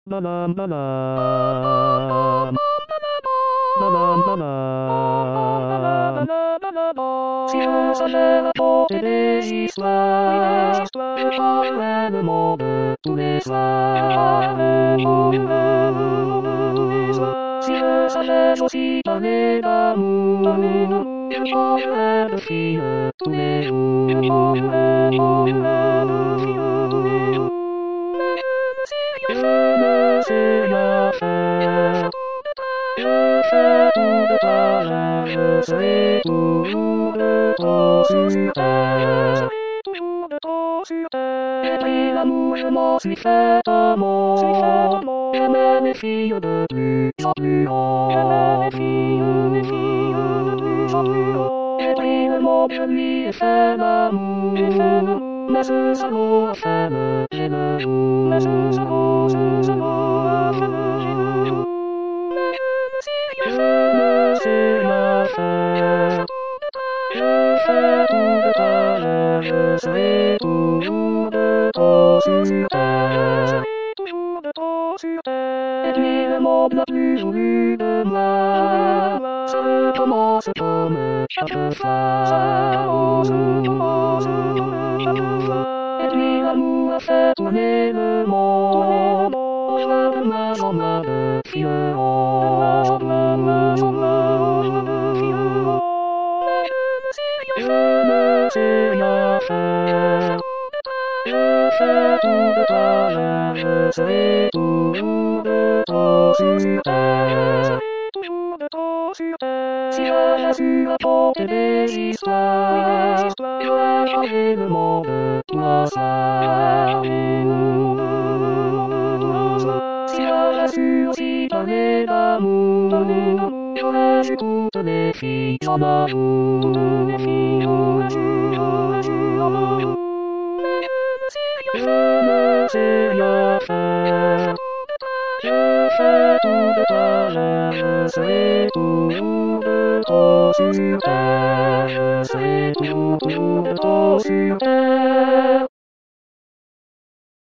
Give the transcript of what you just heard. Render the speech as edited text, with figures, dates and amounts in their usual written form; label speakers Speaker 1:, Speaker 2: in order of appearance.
Speaker 1: La la la la. La la la la. Si je savais raconter des histoires, je parlerais le monde tous les soirs. Si je savais aussi parler d'amour, je parlerais de filles tous les jours. Je ne sais rien faire. Je fais tout de toi, je serai toujours de trop sur terre. Et puis l'amour, je m'en suis fait un mot. J'aimais les filles de plus en plus haut. Et puis le monde, je lui ai fait l'amour. Mais ce salaud a fait le jour. Je ne sais rien faire. Je fais tout de toi, je serai toujours de trop sur terre. Et puis le monde n'a plus voulu de moi. Ça recommence comme chaque fois. Et puis l'amour a fait tourner le monde. On voit de moins en moins de filles. Je ne sais rien faire. Je fais tout de toi, je serai toujours de trop sur terre. Si j'avais su raconter des histoires, j'aurais changé le monde pour un soir. Si j'avais su aussi parler d'amour, j'aurais su toutes les filles en amour. Je ne sais rien faire. Je fais tout de toi, je serai toujours de trop sur terre. Je serai toujours de trop sur terre.